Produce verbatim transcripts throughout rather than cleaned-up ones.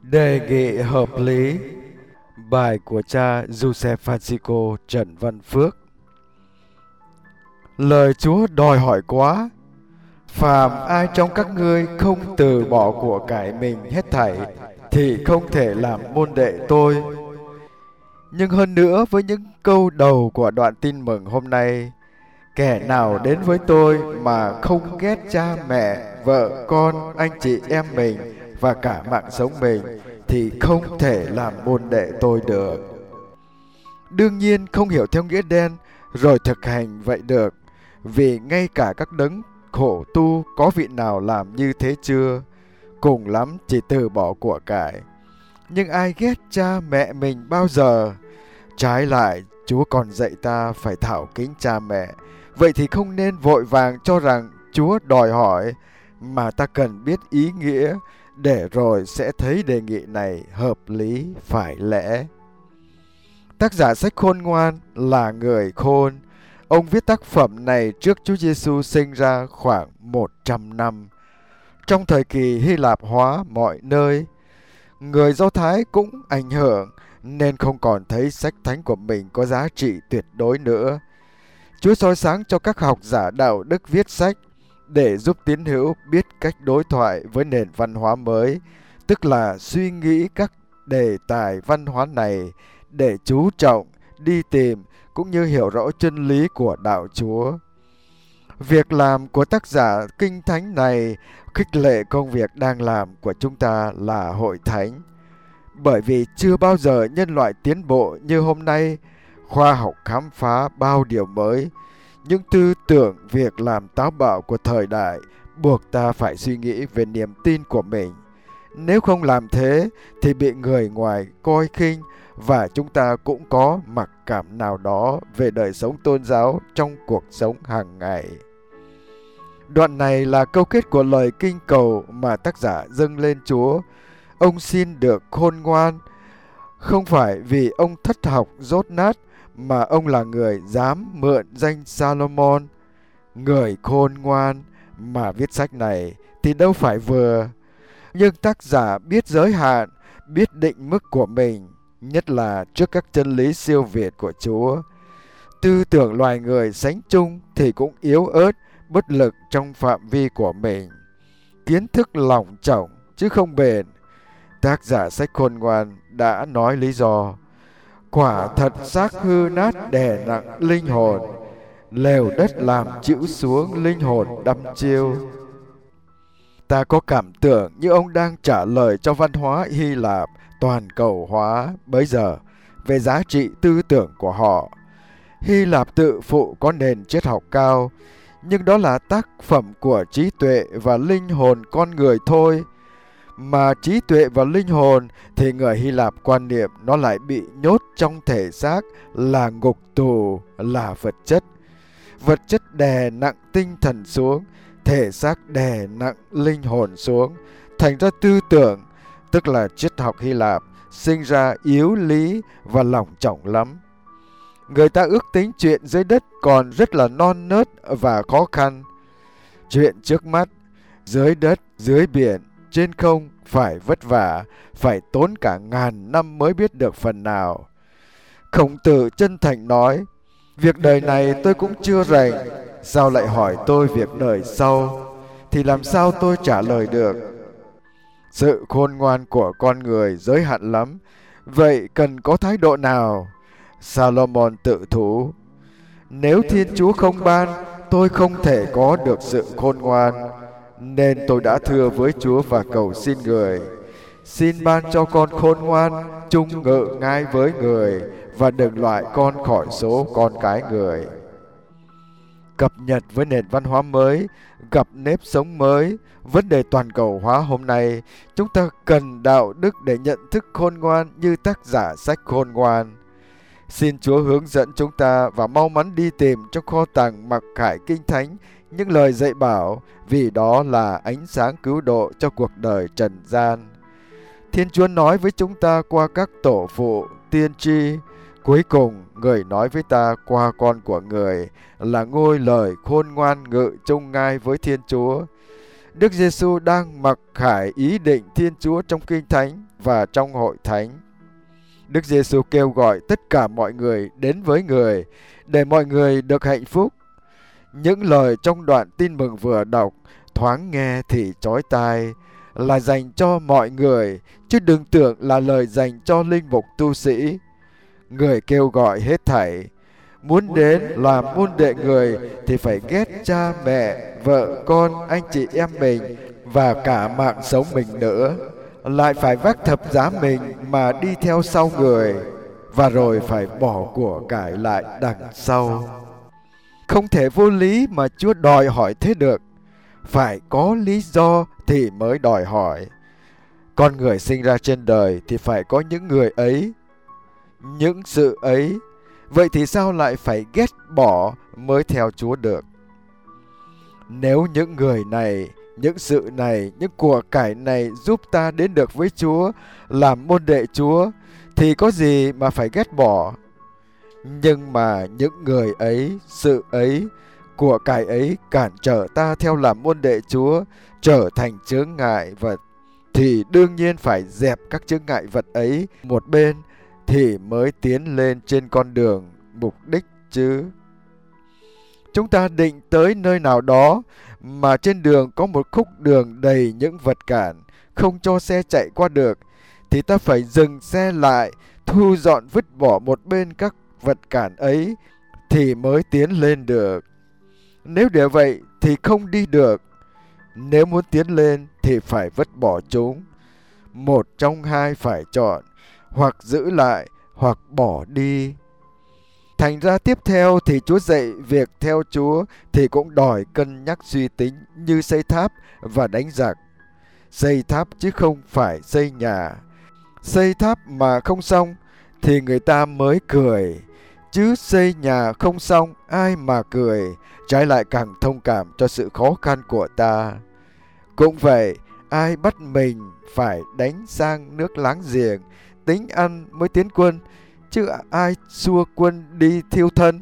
Đề nghị hợp lý. Bài của cha Giuse Francisco Trần Văn Phước. Lời Chúa đòi hỏi quá. Phàm ai trong các ngươi không từ bỏ của cải mình hết thảy thì không thể làm môn đệ tôi. Nhưng hơn nữa, với những câu đầu của đoạn tin mừng hôm nay, kẻ nào đến với tôi mà không ghét cha mẹ, vợ con, anh chị em mình và cả mạng sống mình thì không thể làm môn đệ tôi được. Đương nhiên không hiểu theo nghĩa đen rồi thực hành vậy được, vì ngay cả các đấng khổ tu có vị nào làm như thế chưa? Cùng lắm chỉ từ bỏ của cải. Nhưng ai ghét cha mẹ mình bao giờ? Trái lại, Chúa còn dạy ta phải thảo kính cha mẹ. Vậy thì không nên vội vàng cho rằng Chúa đòi hỏi, mà ta cần biết ý nghĩa, để rồi sẽ thấy đề nghị này hợp lý phải lẽ. Tác giả sách Khôn Ngoan là người khôn. Ông viết tác phẩm này trước Chúa Giêsu sinh ra khoảng một trăm năm. Trong thời kỳ Hy Lạp hóa mọi nơi, người Do Thái cũng ảnh hưởng nên không còn thấy sách thánh của mình có giá trị tuyệt đối nữa. Chúa soi sáng cho các học giả đạo đức viết sách để giúp tín hữu biết cách đối thoại với nền văn hóa mới, tức là suy nghĩ các đề tài văn hóa này để chú trọng, đi tìm cũng như hiểu rõ chân lý của đạo Chúa. Việc làm của tác giả kinh thánh này khích lệ công việc đang làm của chúng ta là hội thánh. Bởi vì chưa bao giờ nhân loại tiến bộ như hôm nay, khoa học khám phá bao điều mới. Những tư tưởng, việc làm táo bạo của thời đại buộc ta phải suy nghĩ về niềm tin của mình. Nếu không làm thế thì bị người ngoài coi khinh, và chúng ta cũng có mặc cảm nào đó về đời sống tôn giáo trong cuộc sống hàng ngày. Đoạn này là câu kết của lời kinh cầu mà tác giả dâng lên Chúa. Ông xin được khôn ngoan, không phải vì ông thất học dốt nát, mà ông là người dám mượn danh Salomon, người khôn ngoan, mà viết sách này thì đâu phải vừa. Nhưng tác giả biết giới hạn, biết định mức của mình, nhất là trước các chân lý siêu việt của Chúa. Tư tưởng loài người sánh chung thì cũng yếu ớt, bất lực trong phạm vi của mình. Kiến thức lỏng chỏng chứ không bền. Tác giả sách Khôn Ngoan đã nói lý do. Quả thật xác hư nát đè nặng linh hồn, lều đất làm chịu xuống linh hồn đăm chiêu. Ta có cảm tưởng như ông đang trả lời cho văn hóa Hy Lạp toàn cầu hóa bấy giờ về giá trị tư tưởng của họ. Hy Lạp tự phụ có nền triết học cao, nhưng đó là tác phẩm của trí tuệ và linh hồn con người thôi. Mà trí tuệ và linh hồn thì người Hy Lạp quan niệm nó lại bị nhốt trong thể xác, là ngục tù, là vật chất. Vật chất đè nặng tinh thần xuống, thể xác đè nặng linh hồn xuống. Thành ra tư tưởng, tức là triết học Hy Lạp, sinh ra yếu lý và lỏng chỏng lắm. Người ta ước tính chuyện dưới đất còn rất là non nớt và khó khăn. Chuyện trước mắt, dưới đất, dưới biển, trên không phải vất vả, phải tốn cả ngàn năm mới biết được phần nào. Khổng Tử chân thành nói, việc đời này tôi cũng chưa rành, sao lại hỏi tôi việc đời sau, thì làm sao tôi trả lời được. Sự khôn ngoan của con người giới hạn lắm, vậy cần có thái độ nào? Salomon tự thú, nếu Thiên Chúa không ban, tôi không thể có được sự khôn ngoan, nên tôi đã thưa với Chúa và cầu xin người, xin ban cho con khôn ngoan, chung ngự ngai với người, và đừng loại con khỏi số con cái người. Cập nhật với nền văn hóa mới, gặp nếp sống mới, vấn đề toàn cầu hóa hôm nay, chúng ta cần đạo đức để nhận thức khôn ngoan như tác giả sách Khôn Ngoan. Xin Chúa hướng dẫn chúng ta và mau mắn đi tìm trong kho tàng mặc khải kinh thánh những lời dạy bảo, vì đó là ánh sáng cứu độ cho cuộc đời trần gian. Thiên Chúa nói với chúng ta qua các tổ phụ, tiên tri. Cuối cùng, người nói với ta qua con của người là ngôi lời khôn ngoan ngự chung ngai với Thiên Chúa. Đức Giêsu đang mặc khải ý định Thiên Chúa trong Kinh Thánh, và trong hội thánh. Đức Giêsu kêu gọi tất cả mọi người đến với người để mọi người được hạnh phúc. Những lời trong đoạn tin mừng vừa đọc thoáng nghe thì chói tai, là dành cho mọi người, chứ đừng tưởng là lời dành cho linh mục tu sĩ. Người kêu gọi hết thảy muốn đến làm môn đệ người thì phải ghét cha mẹ, vợ con, anh chị em mình và cả mạng sống mình nữa, lại phải vác thập giá mình mà đi theo sau người, và rồi phải bỏ của cải lại đằng sau. Không thể vô lý mà Chúa đòi hỏi thế được, phải có lý do thì mới đòi hỏi. Con người sinh ra trên đời thì phải có những người ấy, những sự ấy. Vậy thì sao lại phải ghét bỏ mới theo Chúa được? Nếu những người này, những sự này, những của cải này giúp ta đến được với Chúa, làm môn đệ Chúa, thì có gì mà phải ghét bỏ? Nhưng mà những người ấy, sự ấy, của cải ấy cản trở ta theo làm môn đệ Chúa, trở thành chướng ngại vật, thì đương nhiên phải dẹp các chướng ngại vật ấy một bên thì mới tiến lên trên con đường mục đích chứ. Chúng ta định tới nơi nào đó mà trên đường có một khúc đường đầy những vật cản, không cho xe chạy qua được, thì ta phải dừng xe lại, thu dọn vứt bỏ một bên các vật cản ấy thì mới tiến lên được. Nếu để vậy thì không đi được. Nếu muốn tiến lên thì phải vứt bỏ chúng. Một trong hai phải chọn, hoặc giữ lại hoặc bỏ đi. Thành ra tiếp theo thì Chúa dạy việc theo Chúa thì cũng đòi cân nhắc suy tính như xây tháp và đánh giặc. Xây tháp chứ không phải xây nhà. Xây tháp mà không xong thì người ta mới cười, chứ xây nhà không xong ai mà cười, trái lại càng thông cảm cho sự khó khăn của ta. Cũng vậy, ai bắt mình phải đánh sang nước láng giềng, tính ăn mới tiến quân, chứ ai xua quân đi thiêu thân.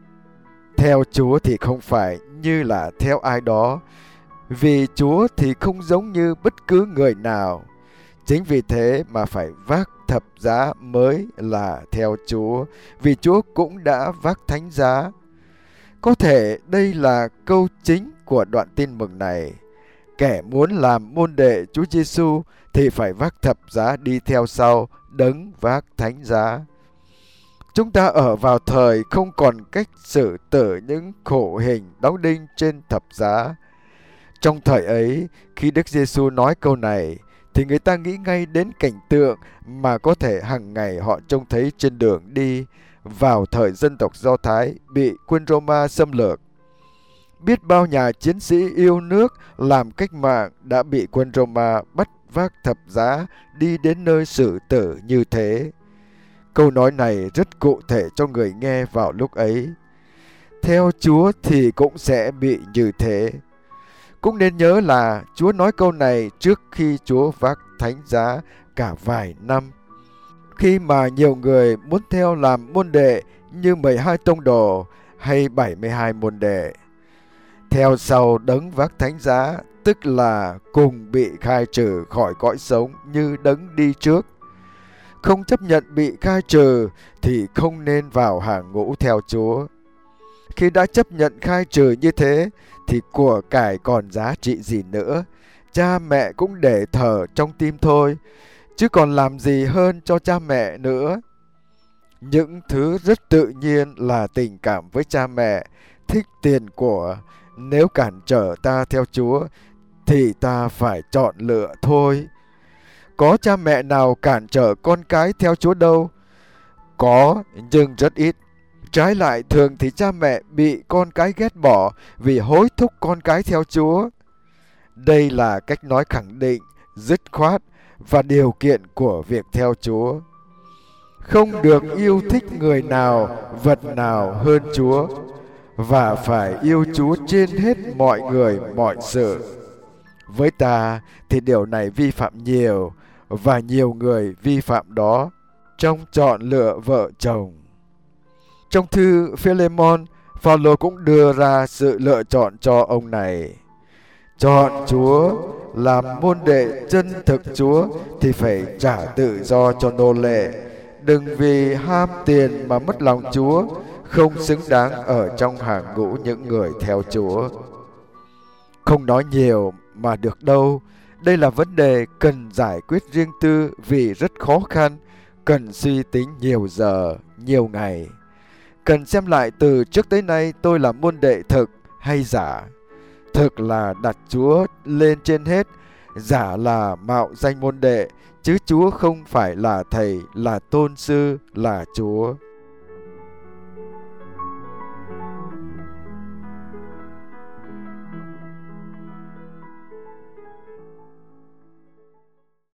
Theo Chúa thì không phải như là theo ai đó, vì Chúa thì không giống như bất cứ người nào. Chính vì thế mà phải vác thập giá mới là theo Chúa, vì Chúa cũng đã vác thánh giá. Có thể đây là câu chính của đoạn tin mừng này. Kẻ muốn làm môn đệ Chúa Giêsu thì phải vác thập giá đi theo sau đấng vác thánh giá. Chúng ta ở vào thời không còn cách xử tử những khổ hình đóng đinh trên thập giá. Trong thời ấy, khi Đức Giêsu nói câu này, thì người ta nghĩ ngay đến cảnh tượng mà có thể hàng ngày họ trông thấy trên đường đi vào thời dân tộc Do Thái bị quân Roma xâm lược. Biết bao nhà chiến sĩ yêu nước làm cách mạng đã bị quân Roma bắt vác thập giá đi đến nơi xử tử như thế. Câu nói này rất cụ thể cho người nghe vào lúc ấy. Theo Chúa thì cũng sẽ bị như thế. Cũng nên nhớ là Chúa nói câu này trước khi Chúa vác thánh giá cả vài năm. Khi mà nhiều người muốn theo làm môn đệ như mười hai tông đồ hay bảy mươi hai môn đệ. Theo sau đấng vác thánh giá, tức là cùng bị khai trừ khỏi cõi sống như đấng đi trước. Không chấp nhận bị khai trừ thì không nên vào hàng ngũ theo Chúa. Khi đã chấp nhận khai trừ như thế thì của cải còn giá trị gì nữa. Cha mẹ cũng để thờ trong tim thôi, chứ còn làm gì hơn cho cha mẹ nữa. Những thứ rất tự nhiên là tình cảm với cha mẹ, thích tiền của. Nếu cản trở ta theo Chúa thì ta phải chọn lựa thôi. Có cha mẹ nào cản trở con cái theo Chúa đâu? Có, nhưng rất ít. Trái lại thường thì cha mẹ bị con cái ghét bỏ vì hối thúc con cái theo Chúa. Đây là cách nói khẳng định, dứt khoát và điều kiện của việc theo Chúa. Không được yêu thích người nào, vật nào hơn Chúa, và phải yêu Chúa trên hết mọi người, mọi sự. Với ta thì điều này vi phạm nhiều, và nhiều người vi phạm đó trong chọn lựa vợ chồng. Trong thư Philemon, Phaolô cũng đưa ra sự lựa chọn cho ông này. Chọn Chúa làm môn đệ chân thực Chúa thì phải trả tự do cho nô lệ. Đừng vì ham tiền mà mất lòng Chúa, không xứng đáng ở trong hàng ngũ những người theo Chúa. Không nói nhiều mà được đâu. Đây là vấn đề cần giải quyết riêng tư vì rất khó khăn, cần suy tính nhiều giờ, nhiều ngày. Cần xem lại từ trước tới nay tôi là môn đệ thực hay giả. Thực là đặt Chúa lên trên hết, giả là mạo danh môn đệ, chứ Chúa không phải là thầy, là tôn sư, là Chúa.